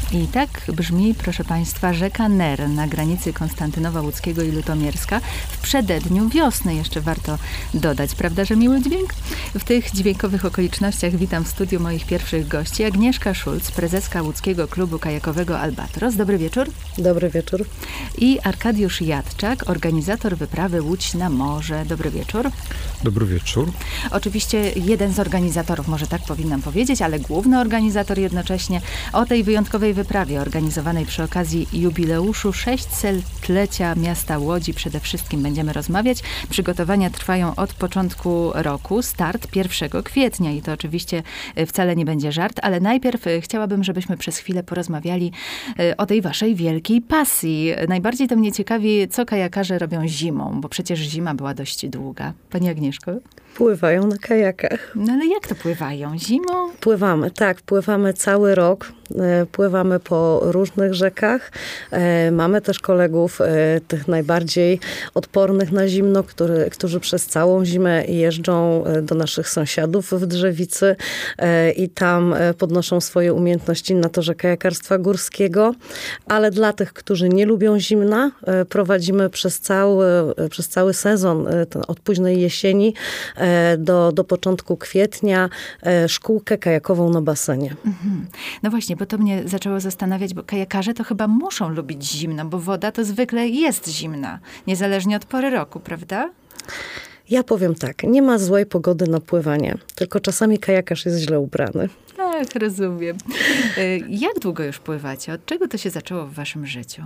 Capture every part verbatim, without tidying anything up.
I tak brzmi, proszę Państwa, rzeka Ner na granicy Konstantynowa Łódzkiego i Lutomierska w przededniu wiosny. Jeszcze warto dodać, prawda, że miły dźwięk? W tych dźwiękowych okolicznościach witam w studiu moich pierwszych gości. Agnieszka Szulc, prezeska Łódzkiego Klubu Kajakowego Albatros. Dobry wieczór. Dobry wieczór. I Arkadiusz Jadczak, organizator wyprawy Łódź na morze. Dobry wieczór. Dobry wieczór. Oczywiście jeden z organizatorów, może tak powinnam powiedzieć, ale główny organizator jednocześnie o tej wyjątkowej wyprawie organizowanej przy okazji jubileuszu sześćsetlecia miasta Łodzi przede wszystkim będziemy rozmawiać. Przygotowania trwają od początku roku. Start pierwszego kwietnia i to oczywiście wcale nie będzie żart, ale najpierw chciałabym, żebyśmy przez chwilę porozmawiali o tej waszej wielkiej pasji. Najbardziej to mnie ciekawi, co kajakarze robią zimą, bo przecież zima była dość długa. Pani Agnieszko? Pływają na kajakach. No ale jak to pływają? Zimą? Pływamy, tak. Pływamy cały rok. Pływamy po różnych rzekach. Mamy też kolegów, tych najbardziej odpornych na zimno, który, którzy przez całą zimę jeżdżą do naszych sąsiadów w Drzewicy i tam podnoszą swoje umiejętności na torze kajakarstwa górskiego. Ale dla tych, którzy nie lubią zimna, prowadzimy przez cały, przez cały sezon, od późnej jesieni do, do początku kwietnia, szkółkę kajakową na basenie. Mhm. No właśnie, bo to mnie zaczęło zastanawiać, bo kajakarze to chyba muszą lubić zimno, bo woda to zwykle jest zimna, niezależnie od pory roku, prawda? Ja powiem tak, nie ma złej pogody na pływanie, tylko czasami kajakarz jest źle ubrany. Ach, rozumiem. Jak długo już pływacie? Od czego to się zaczęło w waszym życiu?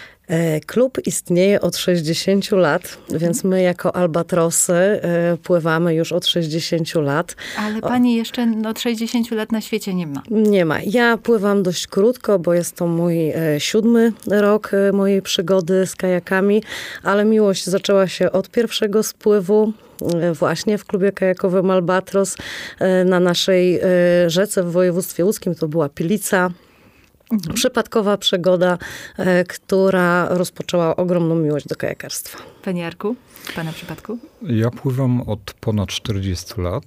Klub istnieje od sześćdziesięciu lat, więc my jako Albatrosy pływamy już od sześćdziesięciu lat. Ale pani jeszcze od sześćdziesięciu lat na świecie nie ma. Nie ma. Ja pływam dość krótko, bo jest to mój siódmy rok mojej przygody z kajakami, ale miłość zaczęła się od pierwszego spływu. Właśnie w klubie kajakowym Albatros na naszej rzece w województwie łódzkim. To była Pilica. Mhm. Przypadkowa przygoda, e, która rozpoczęła ogromną miłość do kajakarstwa. Panie Jarku, w pana przypadku? Ja pływam od ponad czterdziestu lat.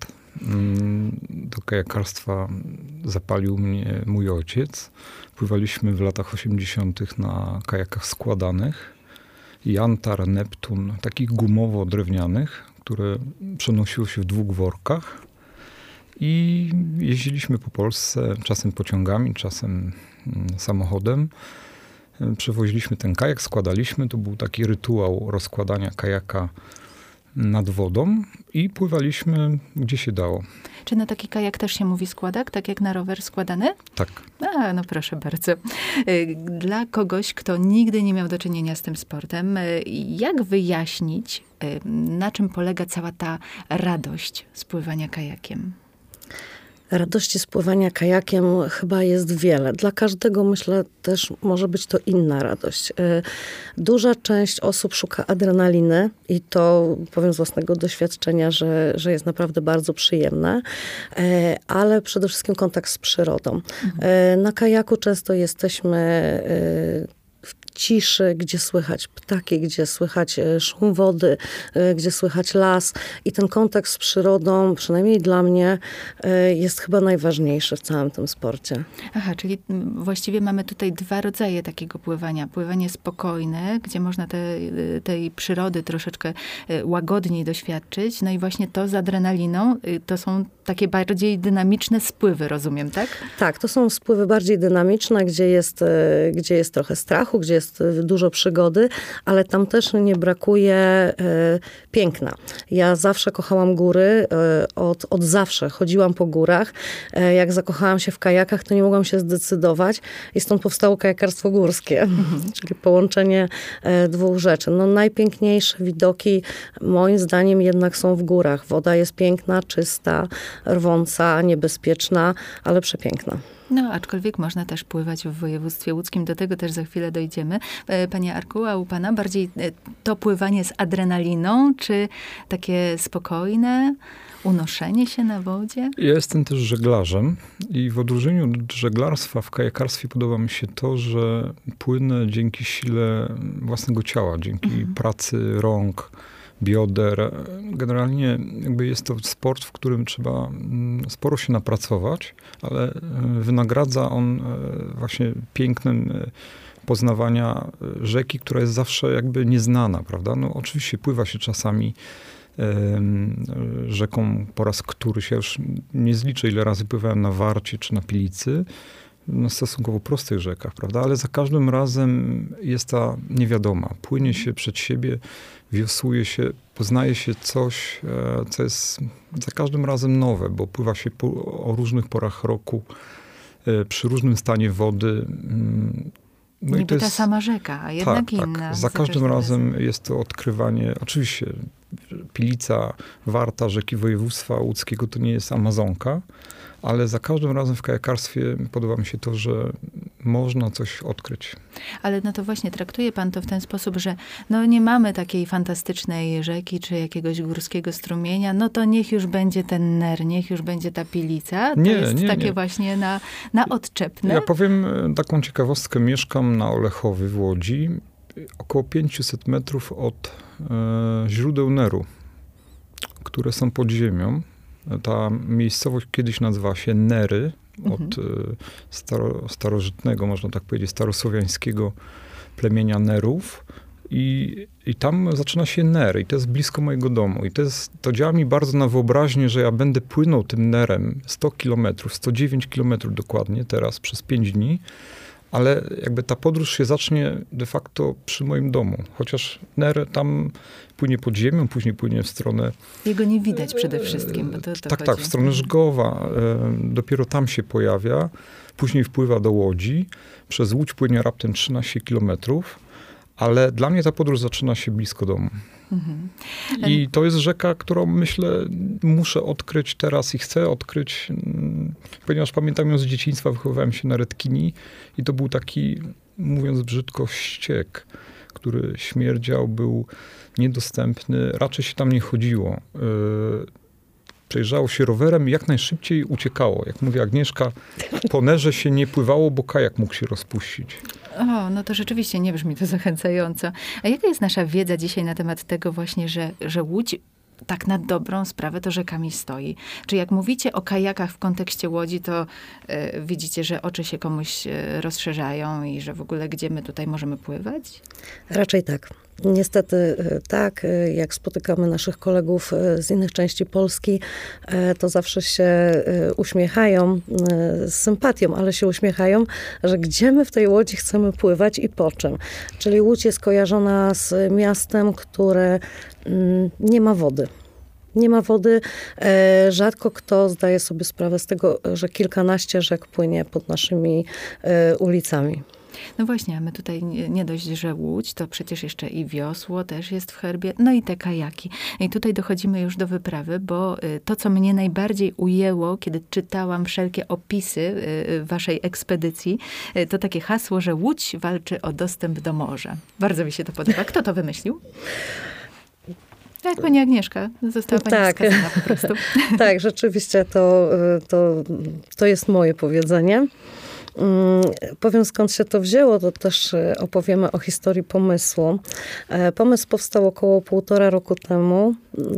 Do kajakarstwa zapalił mnie mój ojciec. Pływaliśmy w latach osiemdziesiątych na kajakach składanych. Jantar, Neptun, takich gumowo-drewnianych, które przenosiły się w dwóch workach. I jeździliśmy po Polsce, czasem pociągami, czasem samochodem. Przewoziliśmy ten kajak, składaliśmy. To był taki rytuał rozkładania kajaka nad wodą i pływaliśmy gdzie się dało. Czy na taki kajak też się mówi składak, tak jak na rower składany? Tak. A, no proszę bardzo. Dla kogoś, kto nigdy nie miał do czynienia z tym sportem, jak wyjaśnić, na czym polega cała ta radość z pływania kajakiem? Radości z pływania kajakiem chyba jest wiele. Dla każdego, myślę, też może być to inna radość. Duża część osób szuka adrenaliny i to powiem z własnego doświadczenia, że, że jest naprawdę bardzo przyjemne, ale przede wszystkim kontakt z przyrodą. Mhm. Na kajaku często jesteśmy w ciszy, gdzie słychać ptaki, gdzie słychać szum wody, gdzie słychać las. I ten kontakt z przyrodą, przynajmniej dla mnie, jest chyba najważniejszy w całym tym sporcie. Aha, czyli właściwie mamy tutaj dwa rodzaje takiego pływania. Pływanie spokojne, gdzie można te, tej przyrody troszeczkę łagodniej doświadczyć. No i właśnie to z adrenaliną, to są takie bardziej dynamiczne spływy, rozumiem, tak? Tak, to są spływy bardziej dynamiczne, gdzie jest, gdzie jest trochę strachu, gdzie jest dużo przygody, ale tam też nie brakuje e, piękna. Ja zawsze kochałam góry, e, od, od zawsze chodziłam po górach. E, jak zakochałam się w kajakach, to nie mogłam się zdecydować i stąd powstało kajakarstwo górskie, mhm. czyli połączenie e, dwóch rzeczy. No, najpiękniejsze widoki moim zdaniem jednak są w górach. Woda jest piękna, czysta, rwąca, niebezpieczna, ale przepiękna. No, aczkolwiek można też pływać w województwie łódzkim. Do tego też za chwilę dojdziemy. Panie Arku, a u pana bardziej to pływanie z adrenaliną, czy takie spokojne unoszenie się na wodzie? Ja jestem też żeglarzem i w odróżnieniu od żeglarstwa w kajakarstwie podoba mi się to, że płynę dzięki sile własnego ciała, dzięki mhm. pracy rąk, bioder. Generalnie jakby jest to sport, w którym trzeba sporo się napracować, ale wynagradza on właśnie pięknem poznawania rzeki, która jest zawsze jakby nieznana, prawda? No oczywiście pływa się czasami rzeką po raz któryś. Ja już nie zliczę, ile razy pływałem na Warcie czy na Pilicy, na stosunkowo prostych rzekach, prawda? Ale za każdym razem jest ta niewiadoma. Płynie się przed siebie, wiosłuje się, poznaje się coś, co jest za każdym razem nowe, bo pływa się po, o różnych porach roku, przy różnym stanie wody. No niby i to jest ta sama rzeka, a jednak tak, inna. Tak. Za, za każdym razem, razem jest to odkrywanie, oczywiście Pilica, Warta, rzeki województwa łódzkiego to nie jest Amazonka, ale za każdym razem w kajakarstwie podoba mi się to, że można coś odkryć. Ale no to właśnie traktuje pan to w ten sposób, że no nie mamy takiej fantastycznej rzeki, czy jakiegoś górskiego strumienia, no to niech już będzie ten Ner, niech już będzie ta Pilica. To nie, jest nie, takie nie. właśnie na, na odczepne. Ja powiem taką ciekawostkę. Mieszkam na Olechowie w Łodzi, około pięćset metrów od e, źródeł Neru, które są pod ziemią. Ta miejscowość kiedyś nazywała się Nery, mhm. od staro, starożytnego, można tak powiedzieć, starosłowiańskiego plemienia Nerów. I, I tam zaczyna się Ner i to jest blisko mojego domu. I to, jest, to działa mi bardzo na wyobraźnię, że ja będę płynął tym Nerem sto kilometrów, sto dziewięć kilometrów dokładnie teraz przez pięć dni, ale jakby ta podróż się zacznie de facto przy moim domu. Chociaż Ner tam płynie pod ziemią, później płynie w stronę... Jego nie widać przede wszystkim, bo to, to Tak, chodzi. tak, w stronę Żgowa. Dopiero tam się pojawia. Później wpływa do Łodzi. Przez Łódź płynie raptem trzynaście kilometrów. Ale dla mnie ta podróż zaczyna się blisko domu. Mhm. I to jest rzeka, którą myślę muszę odkryć teraz i chcę odkryć, ponieważ pamiętam ją z dzieciństwa, wychowywałem się na Redkini i to był taki, mówiąc brzydko, ściek, który śmierdział, był niedostępny, raczej się tam nie chodziło. Przejeżdżało się rowerem i jak najszybciej uciekało. Jak mówi Agnieszka, po Nerze się nie pływało, bo kajak mógł się rozpuścić. O, no to rzeczywiście nie brzmi to zachęcająco. A jaka jest nasza wiedza dzisiaj na temat tego właśnie, że, że Łódź tak na dobrą sprawę to rzekami stoi? Czy jak mówicie o kajakach w kontekście Łodzi, to y, widzicie, że oczy się komuś y, rozszerzają i że w ogóle gdzie my tutaj możemy pływać? Raczej tak. Niestety tak, jak spotykamy naszych kolegów z innych części Polski, to zawsze się uśmiechają z sympatią, ale się uśmiechają, że gdzie my w tej Łodzi chcemy pływać i po czym. Czyli Łódź jest kojarzona z miastem, które nie ma wody. Nie ma wody. Rzadko kto zdaje sobie sprawę z tego, że kilkanaście rzek płynie pod naszymi ulicami. No właśnie, a my tutaj nie, nie dość, że Łódź, to przecież jeszcze i wiosło też jest w herbie, no i te kajaki. I tutaj dochodzimy już do wyprawy, bo to, co mnie najbardziej ujęło, kiedy czytałam wszelkie opisy waszej ekspedycji, to takie hasło, że Łódź walczy o dostęp do morza. Bardzo mi się to podoba. Kto to wymyślił? Tak, pani Agnieszka. Została pani tak. wskazana po prostu. Tak, rzeczywiście to, to, to jest moje powiedzenie. Powiem, skąd się to wzięło, to też opowiemy o historii pomysłu. Pomysł powstał około półtora roku temu.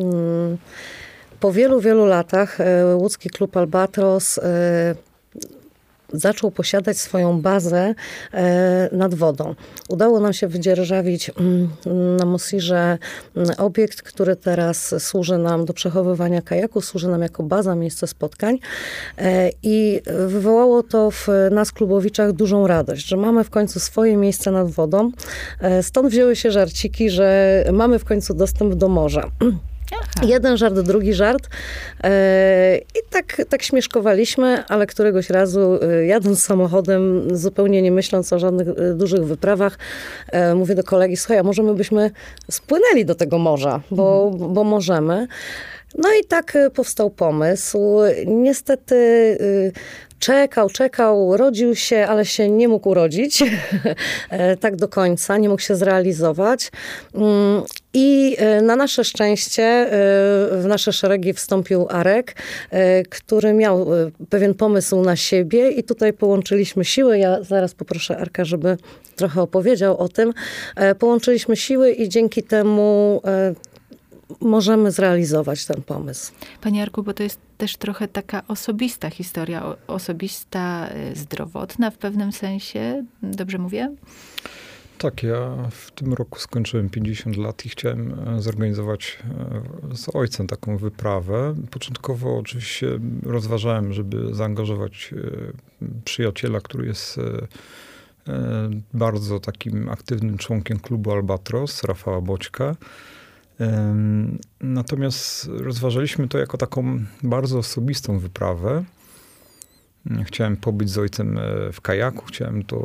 Po wielu, wielu latach łódzki klub Albatros zaczął posiadać swoją bazę nad wodą. Udało nam się wydzierżawić na Mosirze obiekt, który teraz służy nam do przechowywania kajaku, służy nam jako baza, miejsce spotkań. I wywołało to w nas klubowiczach dużą radość, że mamy w końcu swoje miejsce nad wodą. Stąd wzięły się żarciki, że mamy w końcu dostęp do morza. Aha. Jeden żart, drugi żart. I tak, tak śmieszkowaliśmy, ale któregoś razu jadąc samochodem, zupełnie nie myśląc o żadnych dużych wyprawach, mówię do kolegi, słuchaj, a może my byśmy spłynęli do tego morza, bo, mhm. bo możemy. No i tak powstał pomysł. Niestety czekał, czekał, rodził się, ale się nie mógł urodzić tak do końca, nie mógł się zrealizować. I na nasze szczęście w nasze szeregi wstąpił Arek, który miał pewien pomysł na siebie i tutaj połączyliśmy siły. Ja zaraz poproszę Arka, żeby trochę opowiedział o tym. Połączyliśmy siły i dzięki temu możemy zrealizować ten pomysł. Panie Jarku, bo to jest też trochę taka osobista historia, o, osobista, y, zdrowotna w pewnym sensie. Dobrze mówię? Tak, ja w tym roku skończyłem pięćdziesiąt lat i chciałem zorganizować z ojcem taką wyprawę. Początkowo oczywiście rozważałem, żeby zaangażować przyjaciela, który jest bardzo takim aktywnym członkiem klubu Albatros, Rafała Boćka. Natomiast rozważaliśmy to jako taką bardzo osobistą wyprawę. Chciałem pobyć z ojcem w kajaku, chciałem to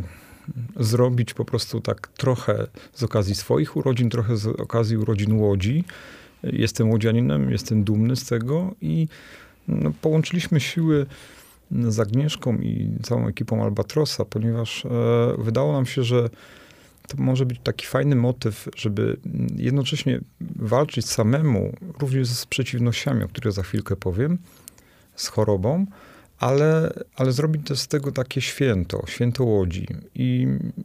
zrobić po prostu tak trochę z okazji swoich urodzin, trochę z okazji urodzin Łodzi. Jestem łodzianinem, jestem dumny z tego i no, połączyliśmy siły z Agnieszką i całą ekipą Albatrosa, ponieważ e, wydało nam się, że to może być taki fajny motyw, żeby jednocześnie walczyć samemu, również z przeciwnościami, o których za chwilkę powiem, z chorobą, ale, ale zrobić też z tego takie święto, święto Łodzi. I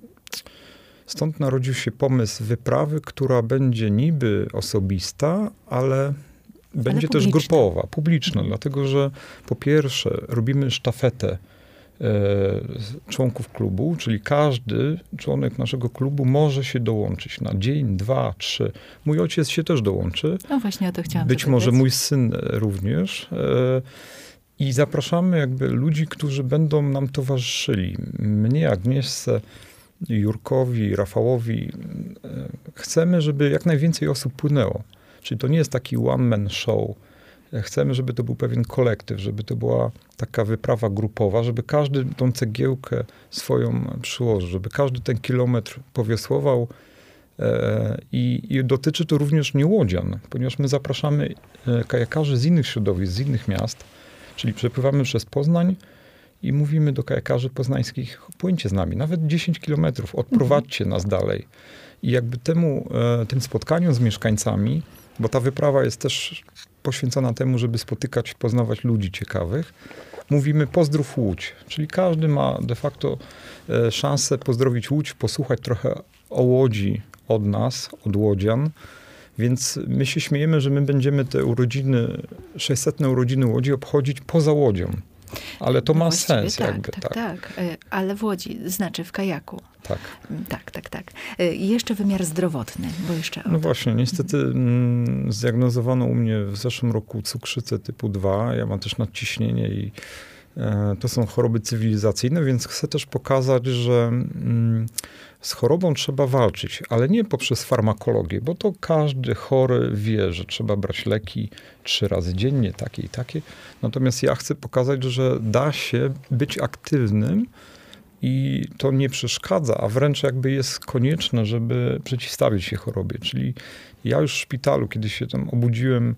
stąd narodził się pomysł wyprawy, która będzie niby osobista, ale będzie ale też grupowa, publiczna, mhm. dlatego że po pierwsze robimy sztafetę e, członków klubu, czyli każdy członek naszego klubu może się dołączyć na dzień, dwa, trzy. Mój ojciec się też dołączy. No właśnie o to chciałam Być zapytać. może mój syn również. E, I zapraszamy jakby ludzi, którzy będą nam towarzyszyli. Mnie, Agnieszce, Jurkowi, Rafałowi. Chcemy, żeby jak najwięcej osób płynęło. Czyli to nie jest taki one-man show. Chcemy, żeby to był pewien kolektyw, żeby to była taka wyprawa grupowa, żeby każdy tą cegiełkę swoją przyłożył, żeby każdy ten kilometr powiosłował. I, I dotyczy to również nie łodzian, ponieważ my zapraszamy kajakarzy z innych środowisk, z innych miast. Czyli przepływamy przez Poznań i mówimy do kajakarzy poznańskich, płyńcie z nami, nawet dziesięć kilometrów, odprowadźcie mhm. nas dalej. I jakby temu, tym spotkaniom z mieszkańcami, bo ta wyprawa jest też poświęcona temu, żeby spotykać, poznawać ludzi ciekawych, mówimy pozdrów Łódź. Czyli każdy ma de facto szansę pozdrowić Łódź, posłuchać trochę o Łodzi od nas, od łodzian. Więc my się śmiejemy, że my będziemy te urodziny, sześćsetne urodziny Łodzi obchodzić poza Łodzią. Ale to no ma sens tak, jakby. Tak, tak, tak. Ale w Łodzi, znaczy w kajaku. Tak. Tak, tak, tak. I jeszcze wymiar zdrowotny, bo jeszcze... No właśnie, niestety mm, zdiagnozowano u mnie w zeszłym roku cukrzycę typu dwa. Ja mam też nadciśnienie i e, to są choroby cywilizacyjne, więc chcę też pokazać, że mm, z chorobą trzeba walczyć, ale nie poprzez farmakologię, bo to każdy chory wie, że trzeba brać leki trzy razy dziennie, takie i takie. Natomiast ja chcę pokazać, że da się być aktywnym i to nie przeszkadza, a wręcz jakby jest konieczne, żeby przeciwstawić się chorobie. Czyli ja już w szpitalu, kiedy się tam obudziłem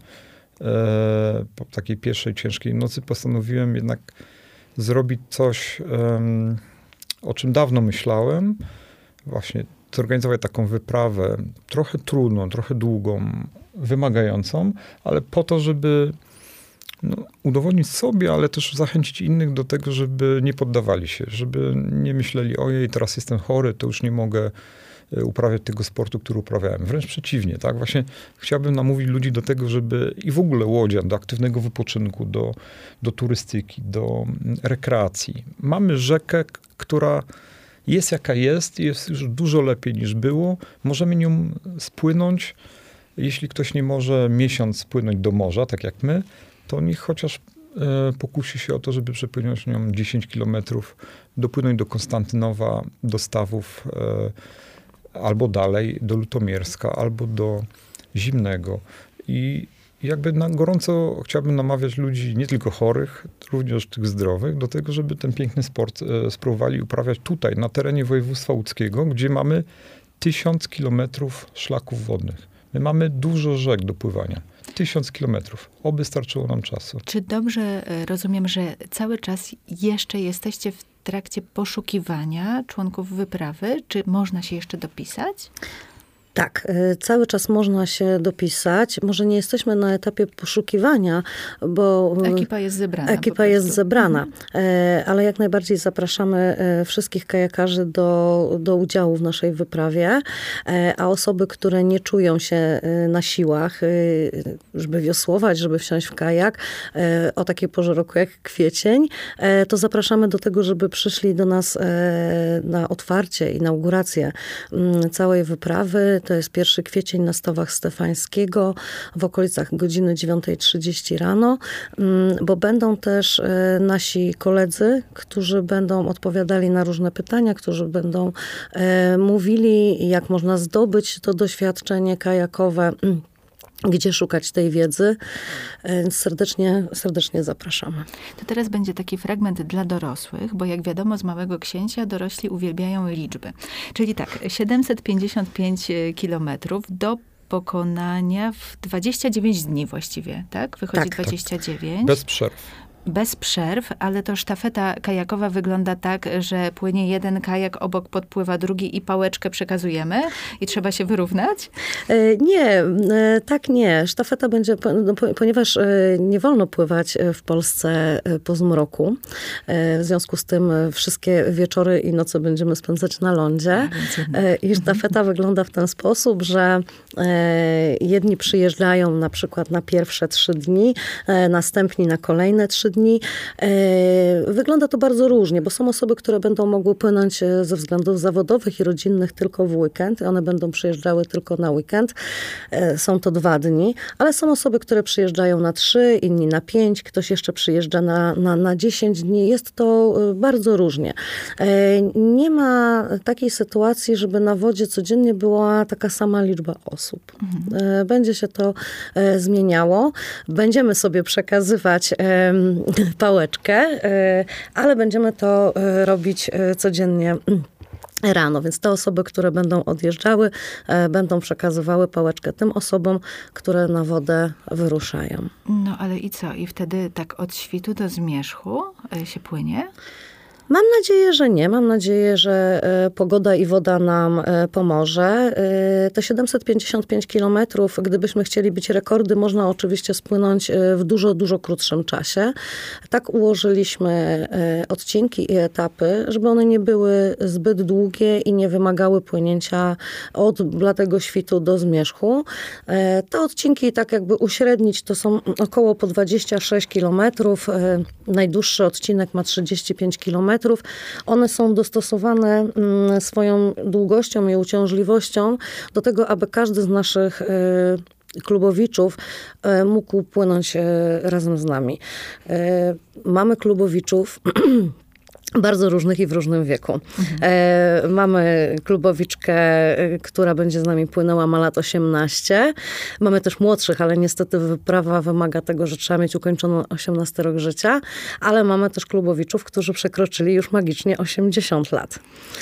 e, po takiej pierwszej ciężkiej nocy, postanowiłem jednak zrobić coś, e, o czym dawno myślałem, właśnie zorganizować taką wyprawę, trochę trudną, trochę długą, wymagającą, ale po to, żeby no, udowodnić sobie, ale też zachęcić innych do tego, żeby nie poddawali się, żeby nie myśleli, ojej, teraz jestem chory, to już nie mogę uprawiać tego sportu, który uprawiałem. Wręcz przeciwnie, tak? Właśnie chciałbym namówić ludzi do tego, żeby i w ogóle łodzian, do aktywnego wypoczynku, do, do turystyki, do rekreacji. Mamy rzekę, która jest jaka jest, jest już dużo lepiej niż było. Możemy nią spłynąć. Jeśli ktoś nie może miesiąc spłynąć do morza, tak jak my, to niech chociaż e, pokusi się o to, żeby przepłynąć nią dziesięć kilometrów, dopłynąć do Konstantynowa, do Stawów, e, albo dalej, do Lutomierska, albo do Zimnego. I jakby na gorąco chciałbym namawiać ludzi, nie tylko chorych, również tych zdrowych, do tego, żeby ten piękny sport e, spróbowali uprawiać tutaj, na terenie województwa łódzkiego, gdzie mamy tysiąc kilometrów szlaków wodnych. My mamy dużo rzek do pływania. Tysiąc kilometrów. Oby starczyło nam czasu. Czy dobrze rozumiem, że cały czas jeszcze jesteście w trakcie poszukiwania członków wyprawy? Czy można się jeszcze dopisać? Tak, cały czas można się dopisać. Może nie jesteśmy na etapie poszukiwania, bo ekipa jest zebrana. Ekipa jest zebrana, ale jak najbardziej zapraszamy wszystkich kajakarzy do, do udziału w naszej wyprawie, a osoby, które nie czują się na siłach, żeby wiosłować, żeby wsiąść w kajak o takiej porze roku jak kwiecień, to zapraszamy do tego, żeby przyszli do nas na otwarcie, inaugurację całej wyprawy. To jest pierwszy kwiecień na Stawach Stefańskiego w okolicach godziny dziewiąta trzydzieści rano, bo będą też nasi koledzy, którzy będą odpowiadali na różne pytania, którzy będą mówili, jak można zdobyć to doświadczenie kajakowe, gdzie szukać tej wiedzy. Więc serdecznie, serdecznie zapraszamy. To teraz będzie taki fragment dla dorosłych, bo jak wiadomo z Małego Księcia dorośli uwielbiają liczby. Czyli tak, siedemset pięćdziesiąt pięć kilometrów do pokonania w dwadzieścia dziewięć dni właściwie, tak? Wychodzi Tak. dwadzieścia dziewięć. Bez przerw. Bez przerw, ale to sztafeta kajakowa wygląda tak, że płynie jeden kajak, obok podpływa drugi i pałeczkę przekazujemy i trzeba się wyrównać? Nie, tak nie. Sztafeta będzie, no, ponieważ nie wolno pływać w Polsce po zmroku. W związku z tym wszystkie wieczory i noce będziemy spędzać na lądzie. I sztafeta wygląda w ten sposób, że jedni przyjeżdżają na przykład na pierwsze trzy dni, następni na kolejne trzy dni. Wygląda to bardzo różnie, bo są osoby, które będą mogły płynąć ze względów zawodowych i rodzinnych tylko w weekend. One będą przyjeżdżały tylko na weekend. Są to dwa dni, ale są osoby, które przyjeżdżają na trzy, inni na pięć, ktoś jeszcze przyjeżdża na, na, na dziesięć dni. Jest to bardzo różnie. Nie ma takiej sytuacji, żeby na wodzie codziennie była taka sama liczba osób. Mhm. Będzie się to zmieniało. Będziemy sobie przekazywać pałeczkę, ale będziemy to robić codziennie rano, więc te osoby, które będą odjeżdżały, będą przekazywały pałeczkę tym osobom, które na wodę wyruszają. No ale i co? I wtedy tak od świtu do zmierzchu się płynie? Mam nadzieję, że nie. Mam nadzieję, że pogoda i woda nam pomoże. Te siedemset pięćdziesiąt pięć kilometrów, gdybyśmy chcieli bić rekordy, można oczywiście spłynąć w dużo, dużo krótszym czasie. Tak ułożyliśmy odcinki i etapy, żeby one nie były zbyt długie i nie wymagały płynięcia od bladego świtu do zmierzchu. Te odcinki, tak jakby uśrednić, to są około po dwadzieścia sześć kilometrów. Najdłuższy odcinek ma trzydzieści pięć kilometrów. One są dostosowane swoją długością i uciążliwością do tego, aby każdy z naszych klubowiczów mógł płynąć razem z nami. Mamy klubowiczów bardzo różnych i w różnym wieku. Mhm. E, mamy klubowiczkę, która będzie z nami płynęła, ma lat osiemnaście. Mamy też młodszych, ale niestety wyprawa wymaga tego, że trzeba mieć ukończoną osiemnasty rok życia. Ale mamy też klubowiczów, którzy przekroczyli już magicznie osiemdziesiąt lat.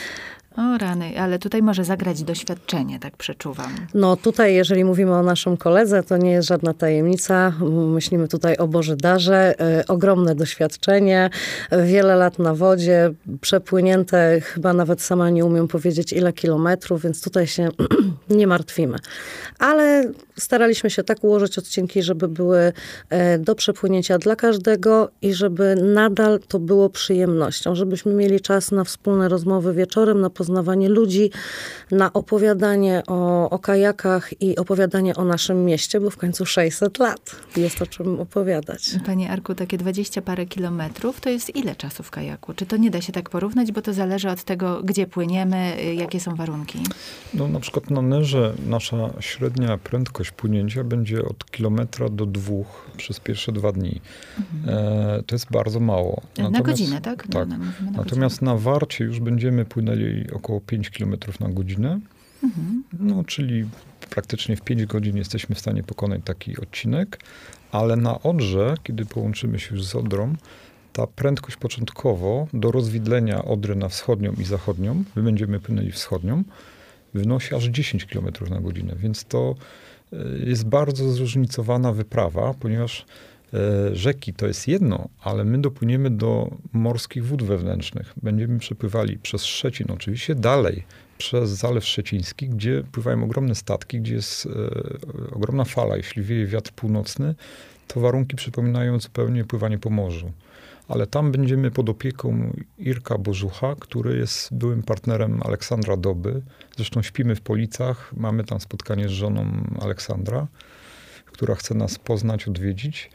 O rany, ale tutaj może zagrać doświadczenie, tak przeczuwam. No tutaj, jeżeli mówimy o naszym koledze, to nie jest żadna tajemnica. Myślimy tutaj o Bożydarze. E, ogromne doświadczenie, wiele lat na wodzie, przepłynięte, chyba nawet sama nie umiem powiedzieć ile kilometrów, więc tutaj się nie martwimy. Ale staraliśmy się tak ułożyć odcinki, żeby były do przepłynięcia dla każdego i żeby nadal to było przyjemnością, żebyśmy mieli czas na wspólne rozmowy wieczorem, na poznawanie ludzi, na opowiadanie o, o kajakach i opowiadanie o naszym mieście, bo w końcu sześćset lat jest o czym opowiadać. Panie Arku, takie dwadzieścia parę kilometrów to jest ile czasu w kajaku? Czy to nie da się tak porównać, bo to zależy od tego, gdzie płyniemy, jakie są warunki? No na przykład na Nerze nasza średnia prędkość płynięcia będzie od kilometra do dwóch przez pierwsze dwa dni. Mhm. E, to jest bardzo mało. Natomiast, na godzinę, tak? Tak. No, no, na Natomiast godzinę. na Warcie już będziemy płynęli około pięć kilometrów na godzinę. Mhm. No, czyli praktycznie w pięć godzin jesteśmy w stanie pokonać taki odcinek, ale na Odrze, kiedy połączymy się już z Odrą, ta prędkość początkowo do rozwidlenia Odry na wschodnią i zachodnią, my będziemy płynęli wschodnią, wynosi aż dziesięć kilometrów na godzinę, więc to jest bardzo zróżnicowana wyprawa, ponieważ rzeki to jest jedno, ale my dopłyniemy do morskich wód wewnętrznych. Będziemy przepływali przez Szczecin oczywiście, dalej przez Zalew Szczeciński, gdzie pływają ogromne statki, gdzie jest e, ogromna fala. Jeśli wieje wiatr północny, to warunki przypominają zupełnie pływanie po morzu. Ale tam będziemy pod opieką Irka Bożucha, który jest byłym partnerem Aleksandra Doby. Zresztą śpimy w Policach, mamy tam spotkanie z żoną Aleksandra, która chce nas poznać, odwiedzić.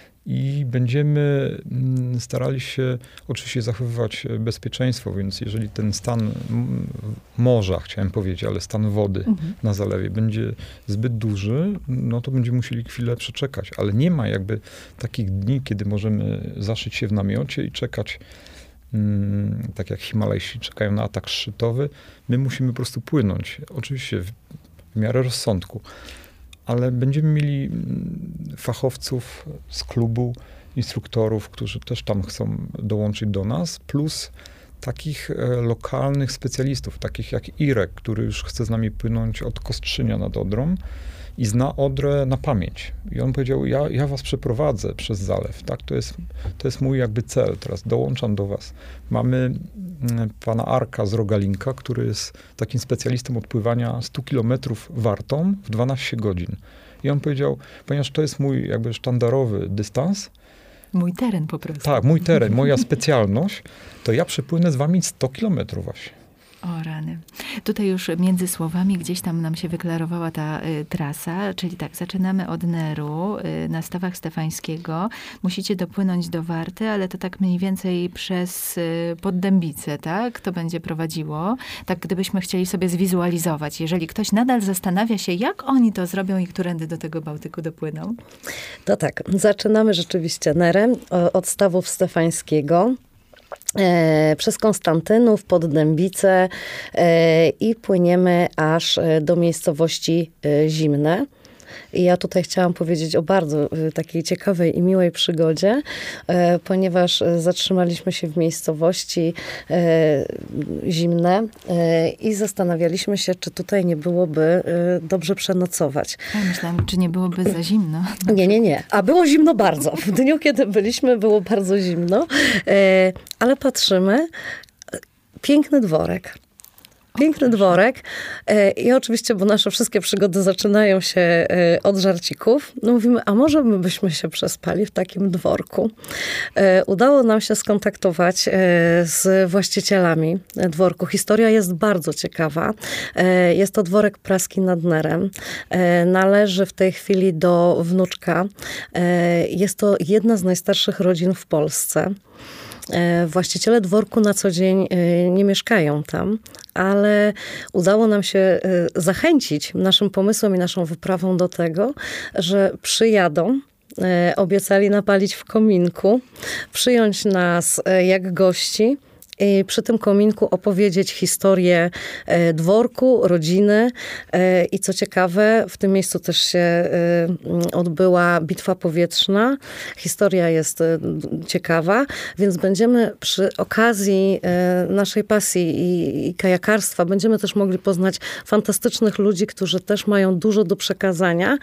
I będziemy starali się oczywiście zachowywać bezpieczeństwo, więc jeżeli ten stan morza, chciałem powiedzieć, ale stan wody mhm. na zalewie będzie zbyt duży, no to będziemy musieli chwilę przeczekać. Ale nie ma jakby takich dni, kiedy możemy zaszyć się w namiocie i czekać, hmm, tak jak Himalajsi czekają na atak szczytowy. My musimy po prostu płynąć, oczywiście w, w miarę rozsądku. Ale będziemy mieli fachowców z klubu, instruktorów, którzy też tam chcą dołączyć do nas, plus takich lokalnych specjalistów, takich jak Irek, który już chce z nami płynąć od Kostrzynia nad Odrą i zna Odrę na pamięć. I on powiedział, ja, ja was przeprowadzę przez zalew. Tak? To jest, to jest mój jakby cel. Teraz dołączam do was. Mamy pana Arka z Rogalinka, który jest takim specjalistą od pływania stu kilometrów wartą w dwanaście godzin. I on powiedział, ponieważ to jest mój jakby sztandarowy dystans. Mój teren po prostu. Tak, mój teren, moja specjalność, to ja przepłynę z wami sto kilometrów właśnie. O rany. Tutaj już między słowami gdzieś tam nam się wyklarowała ta y, trasa, czyli tak, zaczynamy od Neru, y, na Stawach Stefańskiego. Musicie dopłynąć do Warty, ale to tak mniej więcej przez y, Poddębicę, tak? To będzie prowadziło. Tak gdybyśmy chcieli sobie zwizualizować. Jeżeli ktoś nadal zastanawia się, jak oni to zrobią i którędy do tego Bałtyku dopłyną. To tak, zaczynamy rzeczywiście Nerem od Stawów Stefańskiego. E, przez Konstantynów, Poddębicę e, i płyniemy aż do miejscowości e, Zimne. I ja tutaj chciałam powiedzieć o bardzo takiej ciekawej i miłej przygodzie, e, ponieważ zatrzymaliśmy się w miejscowości e, Zimne e, i zastanawialiśmy się, czy tutaj nie byłoby e, dobrze przenocować. Ja myślałam, czy nie byłoby za zimno. Nie, nie, nie. A było zimno bardzo. W dniu, kiedy byliśmy, było bardzo zimno, e, ale patrzymy, piękny dworek. Piękny dworek. I oczywiście, bo nasze wszystkie przygody zaczynają się od żarcików, no mówimy, a może my byśmy się przespali w takim dworku. Udało nam się skontaktować z właścicielami dworku. Historia jest bardzo ciekawa. Jest to dworek praski nad Nerem. Należy w tej chwili do wnuczka. Jest to jedna z najstarszych rodzin w Polsce. Właściciele dworku na co dzień nie mieszkają tam, ale udało nam się zachęcić naszym pomysłem i naszą wyprawą do tego, że przyjadą, obiecali napalić w kominku, przyjąć nas jak gości, i przy tym kominku opowiedzieć historię dworku, rodziny i co ciekawe, w tym miejscu też się odbyła bitwa powietrzna. Historia jest ciekawa, więc będziemy przy okazji naszej pasji i, i kajakarstwa będziemy też mogli poznać fantastycznych ludzi, którzy też mają dużo do przekazania.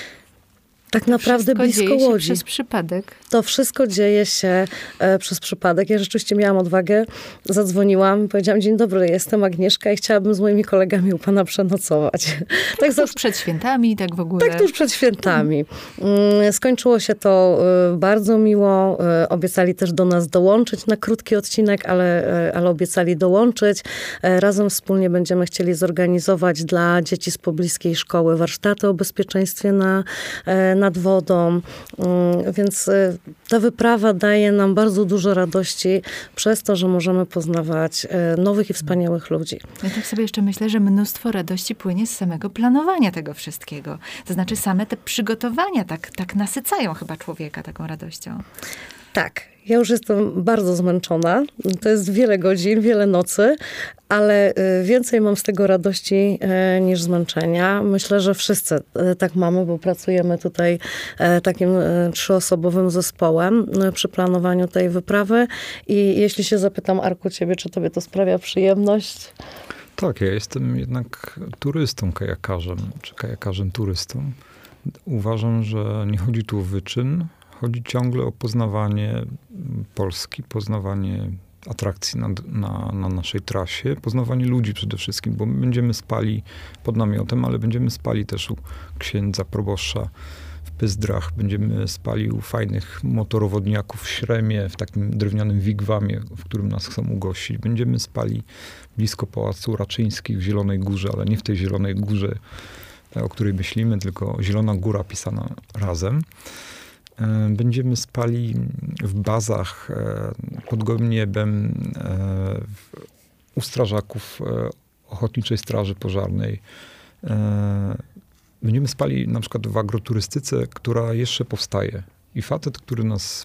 Tak naprawdę blisko dzieje się Łodzi. Przez przypadek. To wszystko dzieje się e, przez przypadek. Ja rzeczywiście miałam odwagę, zadzwoniłam, powiedziałam, dzień dobry, jestem Agnieszka i chciałabym z moimi kolegami u pana przenocować. Tak, tak tuż za... przed świętami, tak w ogóle. Tak tuż przed świętami. Mm. Skończyło się to y, bardzo miło. Y, obiecali też do nas dołączyć na krótki odcinek, ale, y, ale obiecali dołączyć. Y, razem wspólnie będziemy chcieli zorganizować dla dzieci z pobliskiej szkoły warsztaty o bezpieczeństwie na y, nad wodą, więc ta wyprawa daje nam bardzo dużo radości przez to, że możemy poznawać nowych i wspaniałych ludzi. Ja tak sobie jeszcze myślę, że mnóstwo radości płynie z samego planowania tego wszystkiego. To znaczy same te przygotowania tak, tak nasycają chyba człowieka taką radością. Tak. Ja już jestem bardzo zmęczona. To jest wiele godzin, wiele nocy, ale więcej mam z tego radości niż zmęczenia. Myślę, że wszyscy tak mamy, bo pracujemy tutaj takim trzyosobowym zespołem przy planowaniu tej wyprawy. I jeśli się zapytam, Arku, ciebie, czy tobie to sprawia przyjemność? Tak, ja jestem jednak turystą, kajakarzem, czy kajakarzem turystą. Uważam, że nie chodzi tu o wyczyn, chodzi ciągle o poznawanie Polski, poznawanie atrakcji na, na, na naszej trasie, poznawanie ludzi przede wszystkim, bo my będziemy spali pod namiotem, ale będziemy spali też u księdza proboszcza w Pyzdrach, będziemy spali u fajnych motorowodniaków w Śremie, w takim drewnianym wigwamie, w którym nas chcą ugościć. Będziemy spali blisko Pałacu Raczyńskich w Zielonej Górze, ale nie w tej Zielonej Górze, o której myślimy, tylko Zielona Góra pisana razem. Będziemy spali w bazach pod gołym niebem u strażaków Ochotniczej Straży Pożarnej. Będziemy spali na przykład w agroturystyce, która jeszcze powstaje. I facet, który nas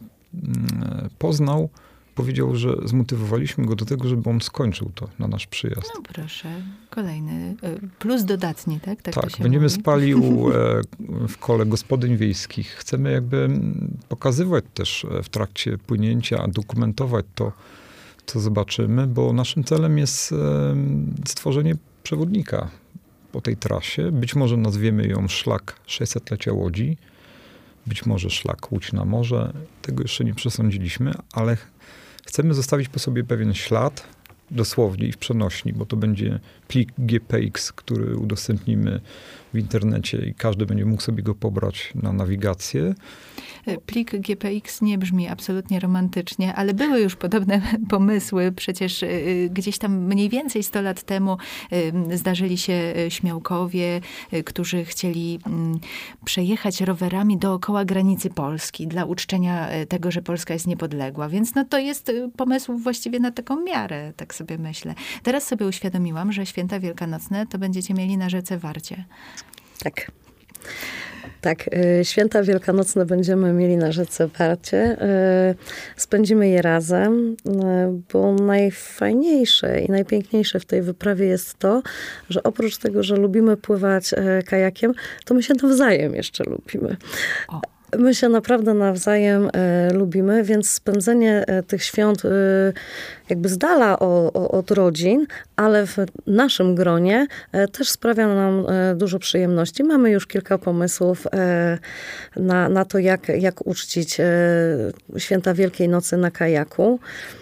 poznał, powiedział, że zmotywowaliśmy go do tego, żeby on skończył to na nasz przyjazd. No proszę, kolejny plus dodatni, tak? Tak, tak to się będziemy mówi. spali u, w kole gospodyń wiejskich. Chcemy jakby pokazywać też w trakcie płynięcia, dokumentować to, co zobaczymy, bo naszym celem jest stworzenie przewodnika po tej trasie. Być może nazwiemy ją Szlak sześćsetlecia Łodzi, być może Szlak Łódź na morze. Tego jeszcze nie przesądziliśmy, ale chcemy zostawić po sobie pewien ślad, dosłownie i w przenośni, bo to będzie plik G P X, który udostępnimy w internecie i każdy będzie mógł sobie go pobrać na nawigację. Plik G P X nie brzmi absolutnie romantycznie, ale były już podobne pomysły. Przecież gdzieś tam mniej więcej sto lat temu zdarzyli się śmiałkowie, którzy chcieli przejechać rowerami dookoła granicy Polski dla uczczenia tego, że Polska jest niepodległa. Więc no to jest pomysł właściwie na taką miarę, tak sobie myślę. Teraz sobie uświadomiłam, że święta wielkanocne to będziecie mieli na rzece Warcie. Tak. Tak, święta wielkanocne będziemy mieli na rzece Warcie. Spędzimy je razem, bo najfajniejsze i najpiękniejsze w tej wyprawie jest to, że oprócz tego, że lubimy pływać kajakiem, to my się nawzajem jeszcze lubimy. O. My się naprawdę nawzajem e, lubimy, więc spędzenie e, tych świąt e, jakby z dala o, o, od rodzin, ale w naszym gronie e, też sprawia nam e, dużo przyjemności. Mamy już kilka pomysłów e, na, na to, jak, jak uczcić e, święta Wielkiej Nocy na kajaku.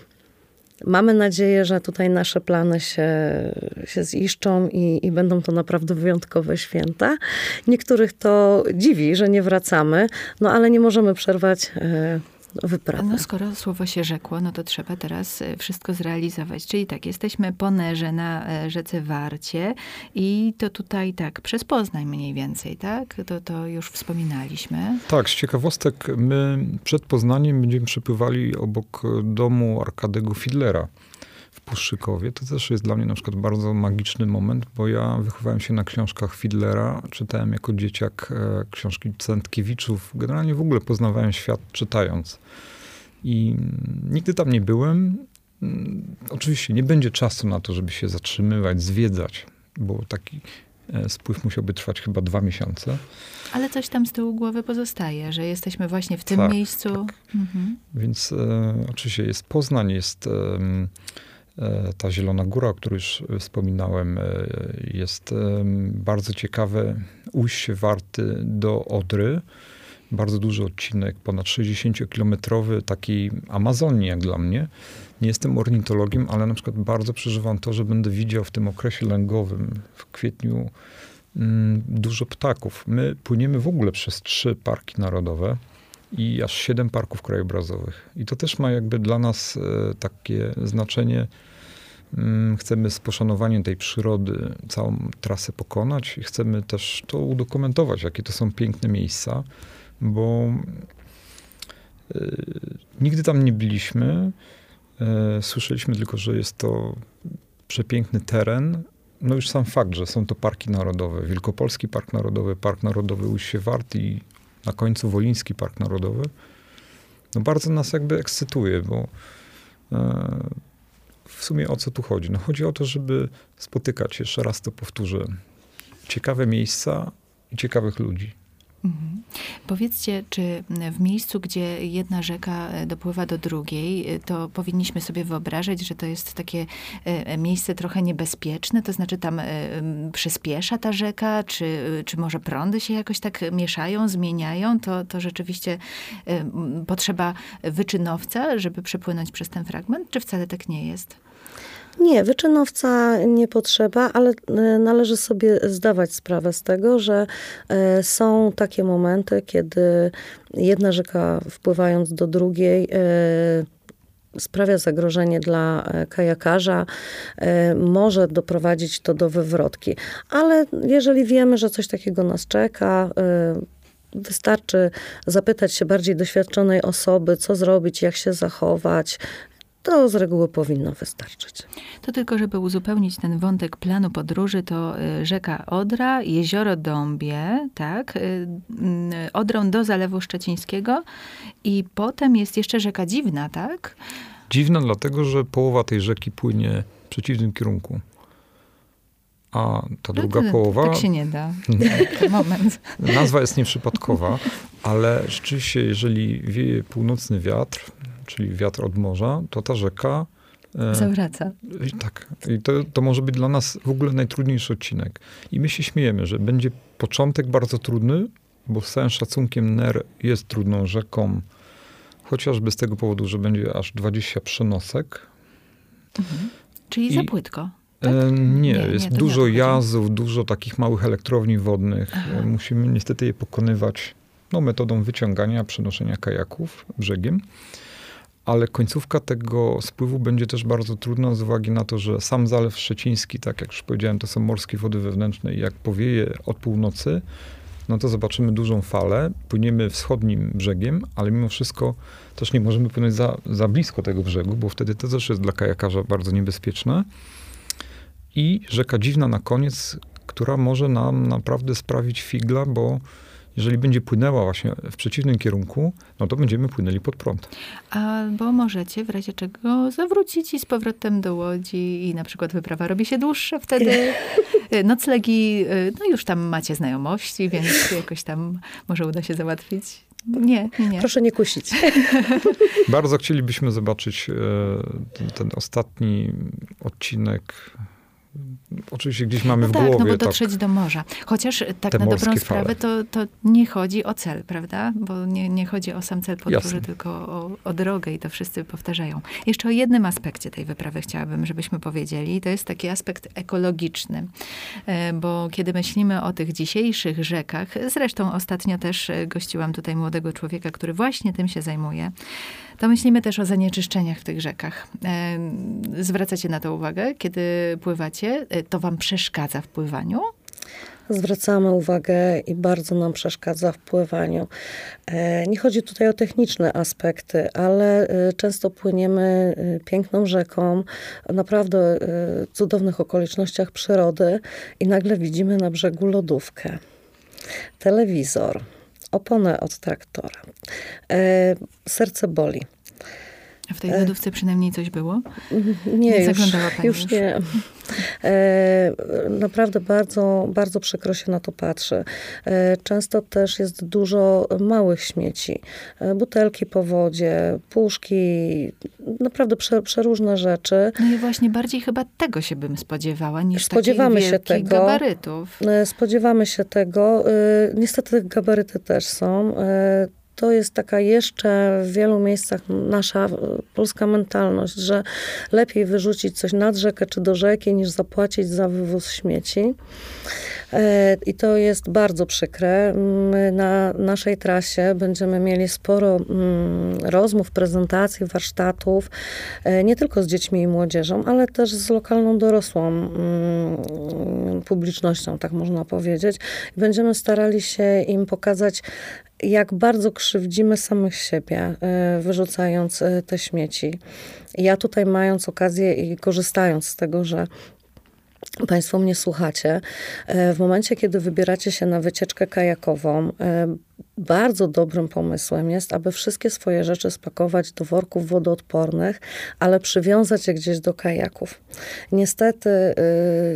Mamy nadzieję, że tutaj nasze plany się, się ziszczą i, i będą to naprawdę wyjątkowe święta. Niektórych to dziwi, że nie wracamy, no ale nie możemy przerwać e, wyprawy. No skoro słowo się rzekło, no to trzeba teraz wszystko zrealizować. Czyli tak, jesteśmy po Nerze na rzece Warcie i to tutaj tak, przez Poznań mniej więcej, tak? To, to już wspominaliśmy. Tak, z ciekawostek, my przed Poznaniem będziemy przepływali obok domu Arkadego Fidlera w Puszczykowie. To też jest dla mnie na przykład bardzo magiczny moment, bo ja wychowałem się na książkach Fidlera, czytałem jako dzieciak książki Centkiewiczów. Generalnie w ogóle poznawałem świat czytając. I nigdy tam nie byłem. Oczywiście nie będzie czasu na to, żeby się zatrzymywać, zwiedzać, bo taki spływ musiałby trwać chyba dwa miesiące. Ale coś tam z tyłu głowy pozostaje, że jesteśmy właśnie w tym tak, miejscu. Tak. Mhm. Więc e, oczywiście jest Poznań, jest e, ta Zielona Góra, o której już wspominałem. E, jest e, bardzo ciekawe ujście Warty do Odry. Bardzo duży odcinek, ponad sześćdziesięciokilometrowy, takiej Amazonii jak dla mnie. Nie jestem ornitologiem, ale na przykład bardzo przeżywam to, że będę widział w tym okresie lęgowym, w kwietniu, mm, dużo ptaków. My płyniemy w ogóle przez trzy parki narodowe i aż siedem parków krajobrazowych. I to też ma jakby dla nas e, takie znaczenie. Mm, chcemy z poszanowaniem tej przyrody całą trasę pokonać i chcemy też to udokumentować, jakie to są piękne miejsca, bo y, nigdy tam nie byliśmy. Y, słyszeliśmy tylko, że jest to przepiękny teren. No już sam fakt, że są to parki narodowe. Wielkopolski Park Narodowy, Park Narodowy Ujście Warty i na końcu Woliński Park Narodowy. No bardzo nas jakby ekscytuje, bo y, w sumie o co tu chodzi? No chodzi o to, żeby spotykać, jeszcze raz to powtórzę, ciekawe miejsca i ciekawych ludzi. Mhm. Powiedzcie, czy w miejscu, gdzie jedna rzeka dopływa do drugiej, to powinniśmy sobie wyobrażać, że to jest takie miejsce trochę niebezpieczne? To znaczy tam przyspiesza ta rzeka? Czy, czy może prądy się jakoś tak mieszają, zmieniają? To, to rzeczywiście potrzeba wyczynowca, żeby przepłynąć przez ten fragment? Czy wcale tak nie jest? Nie, wyczynowca nie potrzeba, ale należy sobie zdawać sprawę z tego, że są takie momenty, kiedy jedna rzeka wpływając do drugiej sprawia zagrożenie dla kajakarza, może doprowadzić to do wywrotki. Ale jeżeli wiemy, że coś takiego nas czeka, wystarczy zapytać się bardziej doświadczonej osoby, co zrobić, jak się zachować. To z reguły powinno wystarczyć. To tylko, żeby uzupełnić ten wątek planu podróży, to rzeka Odra, jezioro Dąbie, tak? Odrą do Zalewu Szczecińskiego i potem jest jeszcze rzeka Dziwna, tak? Dziwna dlatego, że połowa tej rzeki płynie w przeciwnym kierunku. A ta druga no to, połowa... Tak się nie da. Moment. Nazwa jest nieprzypadkowa, ale rzeczywiście, jeżeli wieje północny wiatr, czyli wiatr od morza, to ta rzeka... E, Zawraca. Tak. I to, to może być dla nas w ogóle najtrudniejszy odcinek. I my się śmiejemy, że będzie początek bardzo trudny, bo z całym szacunkiem Ner jest trudną rzeką, chociażby z tego powodu, że będzie aż dwadzieścia przenosek. Mhm. Czyli I, za płytko. Tak? E, nie, nie, jest nie, dużo nie jazów, dużo takich małych elektrowni wodnych. Aha. Musimy niestety je pokonywać no, metodą wyciągania, przenoszenia kajaków brzegiem. Ale końcówka tego spływu będzie też bardzo trudna z uwagi na to, że sam Zalew Szczeciński, tak jak już powiedziałem, to są morskie wody wewnętrzne i jak powieje od północy, no to zobaczymy dużą falę. Płyniemy wschodnim brzegiem, ale mimo wszystko też nie możemy płynąć za, za blisko tego brzegu, bo wtedy to też jest dla kajakarza bardzo niebezpieczne. I rzeka Dziwna na koniec, która może nam naprawdę sprawić figla, bo jeżeli będzie płynęła właśnie w przeciwnym kierunku, no to będziemy płynęli pod prąd. Albo możecie w razie czego zawrócić i z powrotem do łodzi i na przykład wyprawa robi się dłuższa wtedy. Noclegi, no już tam macie znajomości, więc jakoś tam może uda się załatwić. Nie, nie, nie. Proszę nie kusić. Bardzo chcielibyśmy zobaczyć ten, ten ostatni odcinek. Oczywiście gdzieś mamy no w tak, głowie. No bo dotrzeć tak, do morza. Chociaż tak na dobrą sprawę to, to nie chodzi o cel, prawda? Bo nie, nie chodzi o sam cel podróży, Jasne. tylko o, o drogę i to wszyscy powtarzają. Jeszcze o jednym aspekcie tej wyprawy chciałabym, żebyśmy powiedzieli. To jest taki aspekt ekologiczny. Bo kiedy myślimy o tych dzisiejszych rzekach, zresztą ostatnio też gościłam tutaj młodego człowieka, który właśnie tym się zajmuje, to myślimy też o zanieczyszczeniach w tych rzekach. Zwracacie na to uwagę, kiedy pływacie? To wam przeszkadza w pływaniu? Zwracamy uwagę i bardzo nam przeszkadza w pływaniu. Nie chodzi tutaj o techniczne aspekty, ale często płyniemy piękną rzeką, naprawdę w cudownych okolicznościach przyrody i nagle widzimy na brzegu lodówkę, telewizor, oponę od traktora. Serce boli. A w tej lodówce przynajmniej coś było? Nie, nie już, zaglądała pani już. już nie. E, naprawdę bardzo, bardzo przykro się na to patrzy. E, często też jest dużo małych śmieci. E, butelki po wodzie, puszki, naprawdę prze, przeróżne rzeczy. No i właśnie bardziej chyba tego się bym spodziewała, niż Spodziewamy takich się tego. gabarytów. E, spodziewamy się tego. E, niestety gabaryty też są. E, To jest taka jeszcze w wielu miejscach nasza polska mentalność, że lepiej wyrzucić coś nad rzekę czy do rzeki, niż zapłacić za wywóz śmieci. I to jest bardzo przykre. My na naszej trasie będziemy mieli sporo rozmów, prezentacji, warsztatów, nie tylko z dziećmi i młodzieżą, ale też z lokalną dorosłą publicznością, tak można powiedzieć. Będziemy starali się im pokazać, jak bardzo krzywdzimy samych siebie, wyrzucając te śmieci. Ja tutaj, mając okazję i korzystając z tego, że Państwo mnie słuchacie, w momencie, kiedy wybieracie się na wycieczkę kajakową, bardzo dobrym pomysłem jest, aby wszystkie swoje rzeczy spakować do worków wodoodpornych, ale przywiązać je gdzieś do kajaków. Niestety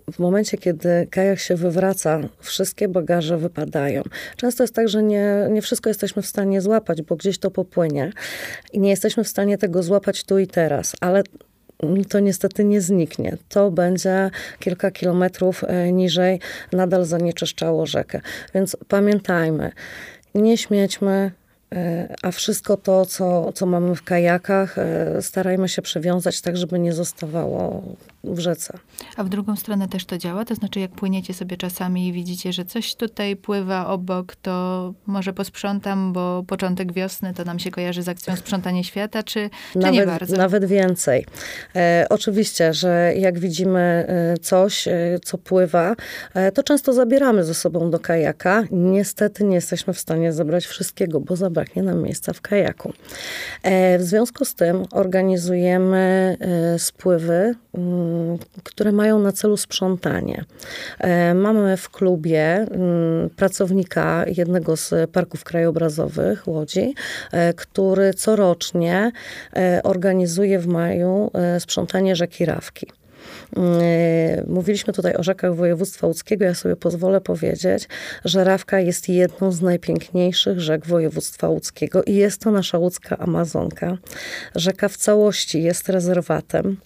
w momencie, kiedy kajak się wywraca, wszystkie bagaże wypadają. Często jest tak, że nie, nie wszystko jesteśmy w stanie złapać, bo gdzieś to popłynie i nie jesteśmy w stanie tego złapać tu i teraz, ale to niestety nie zniknie. To będzie kilka kilometrów niżej, nadal zanieczyszczało rzekę. Więc pamiętajmy, nie śmiećmy, a wszystko to, co, co mamy w kajakach, starajmy się przywiązać tak, żeby nie zostawało w rzece. A w drugą stronę też to działa? To znaczy, jak płyniecie sobie czasami i widzicie, że coś tutaj pływa obok, to może posprzątam, bo początek wiosny to nam się kojarzy z akcją Sprzątanie Świata, czy, czy nawet, nie bardzo? Nawet więcej. E, oczywiście, że jak widzimy coś, co pływa, e, to często zabieramy ze sobą do kajaka. Niestety nie jesteśmy w stanie zabrać wszystkiego, bo zabraknie nam miejsca w kajaku. E, w związku z tym organizujemy e, spływy, m, które mają na celu sprzątanie. E, mamy w klubie m, pracownika jednego z parków krajobrazowych Łodzi, e, który corocznie e, organizuje w maju e, sprzątanie rzeki Rawki. Mówiliśmy tutaj o rzekach województwa łódzkiego. Ja sobie pozwolę powiedzieć, że Rawka jest jedną z najpiękniejszych rzek województwa łódzkiego i jest to nasza łódzka Amazonka. Rzeka w całości jest rezerwatem.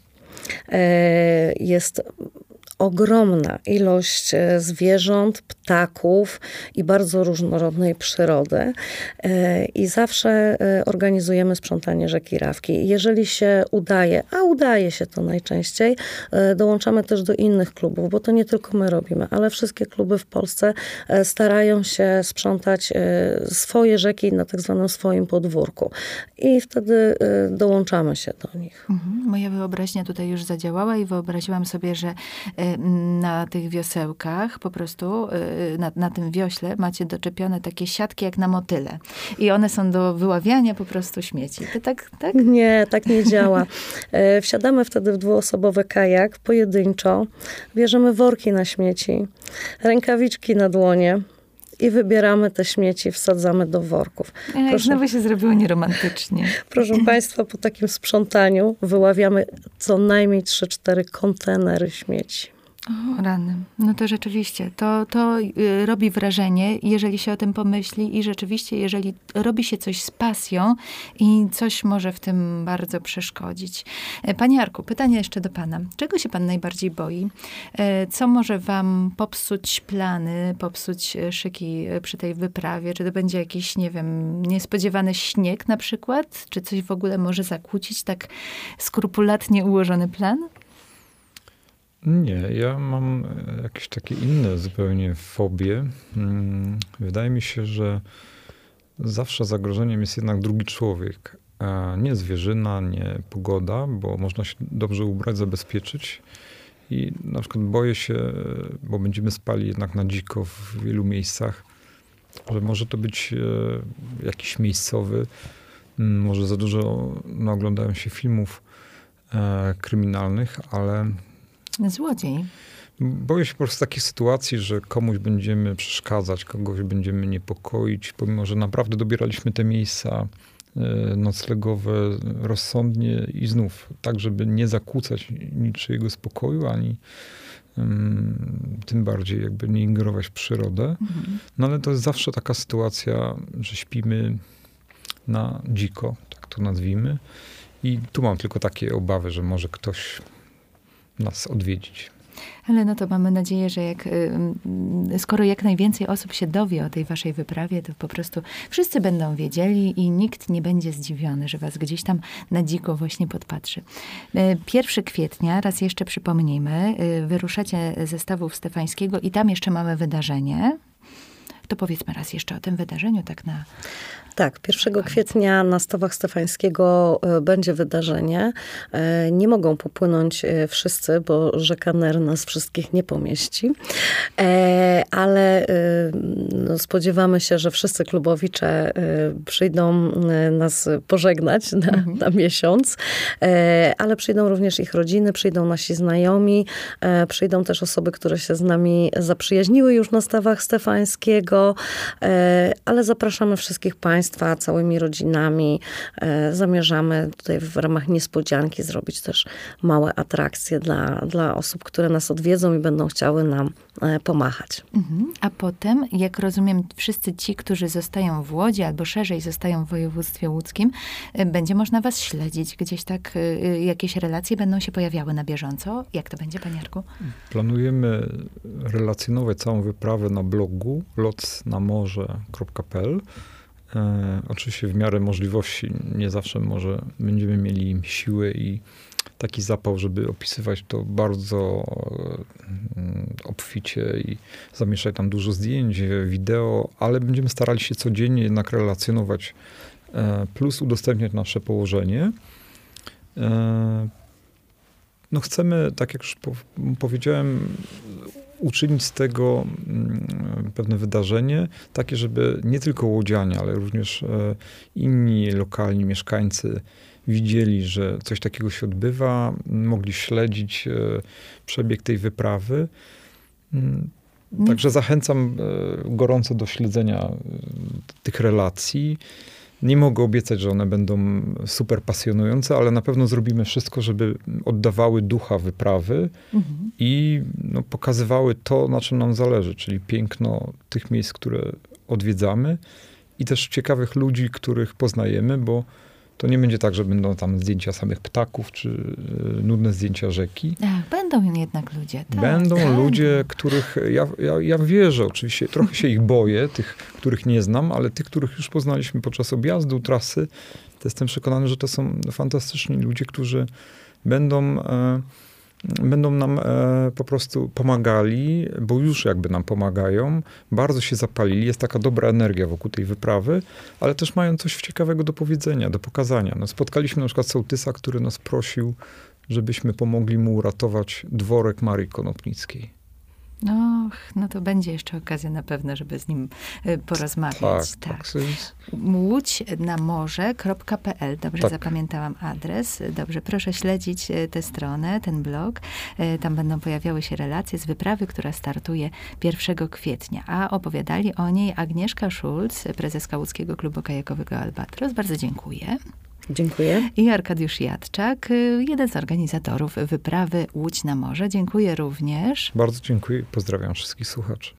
Jest ogromna ilość zwierząt, ptaków i bardzo różnorodnej przyrody. I zawsze organizujemy sprzątanie rzeki Rawki. Jeżeli się udaje, a udaje się to najczęściej, dołączamy też do innych klubów, bo to nie tylko my robimy, ale wszystkie kluby w Polsce starają się sprzątać swoje rzeki na tak zwanym swoim podwórku. I wtedy dołączamy się do nich. Mhm. Moja wyobraźnia tutaj już zadziałała i wyobraziłam sobie, że na tych wiosełkach, po prostu na, na tym wiośle macie doczepione takie siatki jak na motyle. I one są do wyławiania po prostu śmieci. To tak, tak? Nie, tak nie działa. Wsiadamy wtedy w dwuosobowy kajak, pojedynczo, bierzemy worki na śmieci, rękawiczki na dłonie i wybieramy te śmieci, wsadzamy do worków. Ej, proszę, znowu się zrobiło nieromantycznie. Proszę Państwa, po takim sprzątaniu wyławiamy co najmniej trzy cztery kontenery śmieci. O, rany. No to rzeczywiście, to, to y, robi wrażenie, jeżeli się o tym pomyśli i rzeczywiście, jeżeli robi się coś z pasją i coś może w tym bardzo przeszkodzić. Panie Jarku, pytanie jeszcze do pana. Czego się pan najbardziej boi? Co może wam popsuć plany, popsuć szyki przy tej wyprawie? Czy to będzie jakiś, nie wiem, niespodziewany śnieg na przykład? Czy coś w ogóle może zakłócić tak skrupulatnie ułożony plan? Nie, ja mam jakieś takie inne zupełnie fobie. Wydaje mi się, że zawsze zagrożeniem jest jednak drugi człowiek. Nie zwierzyna, nie pogoda, bo można się dobrze ubrać, zabezpieczyć. I na przykład boję się, bo będziemy spali jednak na dziko w wielu miejscach, że może to być jakiś miejscowy, może za dużo no, oglądają się filmów kryminalnych, ale złodziej. Boję się po prostu takich sytuacji, że komuś będziemy przeszkadzać, kogoś będziemy niepokoić, pomimo że naprawdę dobieraliśmy te miejsca noclegowe rozsądnie i znów tak, żeby nie zakłócać niczyjego spokoju, ani um, tym bardziej jakby nie ingerować w przyrodę. Mhm. No ale to jest zawsze taka sytuacja, że śpimy na dziko, tak to nazwijmy. I tu mam tylko takie obawy, że może ktoś nas odwiedzić. Ale no to mamy nadzieję, że jak, skoro jak najwięcej osób się dowie o tej waszej wyprawie, to po prostu wszyscy będą wiedzieli i nikt nie będzie zdziwiony, że was gdzieś tam na dziko właśnie podpatrzy. pierwszego kwietnia, raz jeszcze przypomnijmy, wyruszacie ze Stawów Stefańskiego i tam jeszcze mamy wydarzenie. To powiedzmy raz jeszcze o tym wydarzeniu, tak na... Tak, pierwszego kwietnia na Stawach Stefańskiego będzie wydarzenie. Nie mogą popłynąć wszyscy, bo rzeka Ner nas wszystkich nie pomieści. Ale no, spodziewamy się, że wszyscy klubowicze przyjdą nas pożegnać na, mhm. na miesiąc. Ale przyjdą również ich rodziny, przyjdą nasi znajomi, przyjdą też osoby, które się z nami zaprzyjaźniły już na Stawach Stefańskiego. tego, ale zapraszamy wszystkich Państwa całymi rodzinami. Zamierzamy tutaj w ramach niespodzianki zrobić też małe atrakcje dla, dla osób, które nas odwiedzą i będą chciały nam pomachać. Mhm. A potem, jak rozumiem, wszyscy ci, którzy zostają w Łodzi albo szerzej zostają w województwie łódzkim, będzie można was śledzić. Gdzieś tak jakieś relacje będą się pojawiały na bieżąco. Jak to będzie, panie Jarku? Planujemy relacjonować całą wyprawę na blogu lot na morze kropka p l. E, oczywiście w miarę możliwości, nie zawsze może będziemy mieli siły i taki zapał, żeby opisywać to bardzo e, obficie i zamieszczać tam dużo zdjęć, wideo, ale będziemy starali się codziennie jednak relacjonować, e, plus udostępniać nasze położenie. E, no chcemy, tak jak już po, powiedziałem, uczynić z tego pewne wydarzenie, takie, żeby nie tylko łodzianie, ale również inni lokalni mieszkańcy widzieli, że coś takiego się odbywa, mogli śledzić przebieg tej wyprawy. Także zachęcam gorąco do śledzenia tych relacji. Nie mogę obiecać, że one będą super pasjonujące, ale na pewno zrobimy wszystko, żeby oddawały ducha wyprawy mhm. i no, pokazywały to, na czym nam zależy, czyli piękno tych miejsc, które odwiedzamy i też ciekawych ludzi, których poznajemy, bo to nie będzie tak, że będą tam zdjęcia samych ptaków, czy y, nudne zdjęcia rzeki. Ach, będą jednak ludzie. Tak, będą tak. ludzie, których ja, ja, ja wierzę oczywiście, trochę się ich boję, tych, których nie znam, ale tych, których już poznaliśmy podczas objazdu, trasy, to jestem przekonany, że to są fantastyczni ludzie, którzy będą, e, będą nam e, po prostu pomagali, bo już jakby nam pomagają, bardzo się zapalili, jest taka dobra energia wokół tej wyprawy, ale też mają coś ciekawego do powiedzenia, do pokazania. No, spotkaliśmy na przykład sołtysa, który nas prosił, żebyśmy pomogli mu uratować dworek Marii Konopnickiej. No, no to będzie jeszcze okazja na pewno, żeby z nim porozmawiać. Tak, tak. tak. łódź na morze kropka p l. Dobrze tak. Zapamiętałam adres. Dobrze, proszę śledzić tę stronę, ten blog. Tam będą pojawiały się relacje z wyprawy, która startuje pierwszego kwietnia. A opowiadali o niej Agnieszka Szulc, prezeska Łódzkiego Klubu Kajakowego Albatros. Bardzo dziękuję. Dziękuję. I Arkadiusz Jadczak, jeden z organizatorów wyprawy Łódź na morze. Dziękuję również. Bardzo dziękuję i pozdrawiam wszystkich słuchaczy.